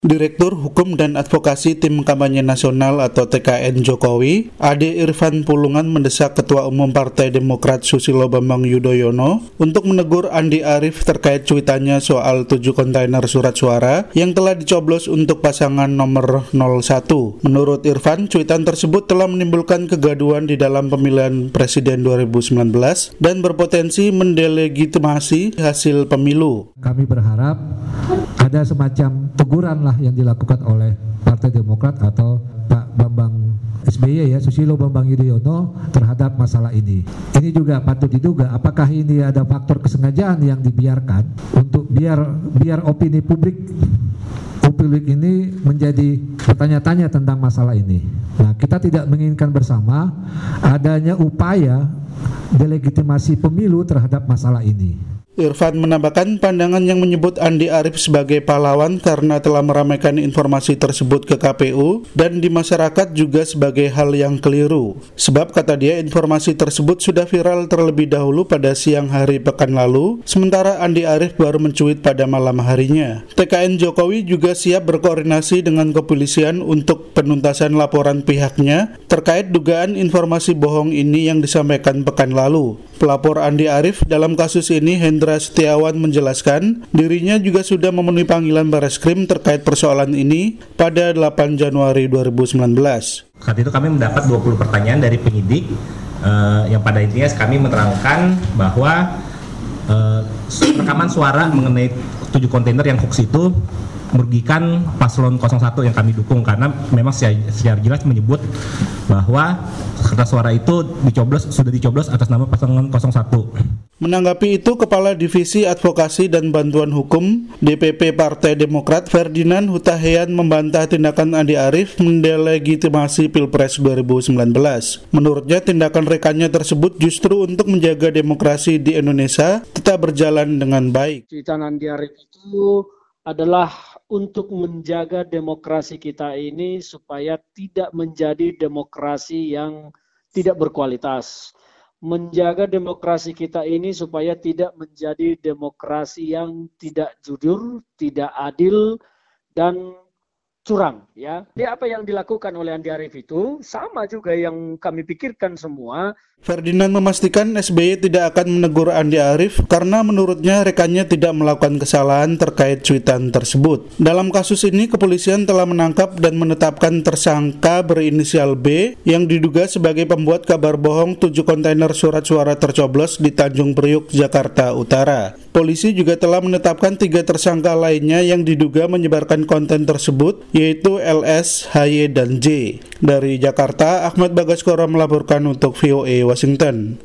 Direktur Hukum dan Advokasi Tim Kampanye Nasional atau TKN Jokowi, Ade Irfan Pulungan mendesak Ketua Umum Partai Demokrat Susilo Bambang Yudhoyono untuk menegur Andi Arief terkait cuitannya soal 7 kontainer surat suara yang telah dicoblos untuk pasangan nomor 01. Menurut Irfan, cuitan tersebut telah menimbulkan kegaduhan di dalam pemilihan presiden 2019 dan berpotensi mendelegitimasi hasil pemilu. Kami berharap ada semacam teguran lah yang dilakukan oleh Partai Demokrat atau Pak Bambang SBY Susilo Bambang Yudhoyono terhadap masalah ini. Ini juga patut diduga apakah ini ada faktor kesengajaan yang dibiarkan untuk biar opini publik ini menjadi bertanya-tanya tentang masalah ini. Nah, kita tidak menginginkan bersama adanya upaya delegitimasi pemilu terhadap masalah ini. Irfan menambahkan pandangan yang menyebut Andi Arief sebagai pahlawan karena telah meramaikan informasi tersebut ke KPU dan di masyarakat juga sebagai hal yang keliru. Sebab kata dia informasi tersebut sudah viral terlebih dahulu pada siang hari pekan lalu, sementara Andi Arief baru mencuit pada malam harinya. TKN Jokowi juga siap berkoordinasi dengan kepolisian untuk penuntasan laporan pihaknya terkait dugaan informasi bohong ini yang disampaikan pekan lalu. Pelapor Andi Arief dalam kasus ini, Hendra Setiawan, menjelaskan dirinya juga sudah memenuhi panggilan Bareskrim terkait persoalan ini pada 8 Januari 2019. Saat itu kami mendapat 20 pertanyaan dari penyidik yang pada intinya kami menerangkan bahwa rekaman suara mengenai 7 kontainer yang hoax itu merugikan paslon 01 yang kami dukung karena memang secara jelas menyebut bahwa kertas suara itu sudah dicoblos atas nama pasangan 01. Menanggapi itu, Kepala Divisi Advokasi dan Bantuan Hukum DPP Partai Demokrat Ferdinand Hutahian membantah tindakan Andi Arief mendelegitimasi Pilpres 2019. Menurutnya, tindakan rekannya tersebut justru untuk menjaga demokrasi di Indonesia tetap berjalan dengan baik. Cuitan Andi Arief itu adalah untuk menjaga demokrasi kita ini supaya tidak menjadi demokrasi yang tidak berkualitas. Menjaga demokrasi kita ini supaya tidak menjadi demokrasi yang tidak jujur, tidak adil, dan curang. Ya. Jadi apa yang dilakukan oleh Andi Arief itu sama juga yang kami pikirkan semua. Ferdinand memastikan SBY tidak akan menegur Andi Arief karena menurutnya rekannya tidak melakukan kesalahan terkait cuitan tersebut. Dalam kasus ini, kepolisian telah menangkap dan menetapkan tersangka berinisial B yang diduga sebagai pembuat kabar bohong 7 kontainer surat suara tercoblos di Tanjung Priuk, Jakarta Utara. Polisi juga telah menetapkan 3 tersangka lainnya yang diduga menyebarkan konten tersebut, yaitu LS, HY, dan J. Dari Jakarta, Ahmad Bagaskoro melaporkan untuk VOA Washington.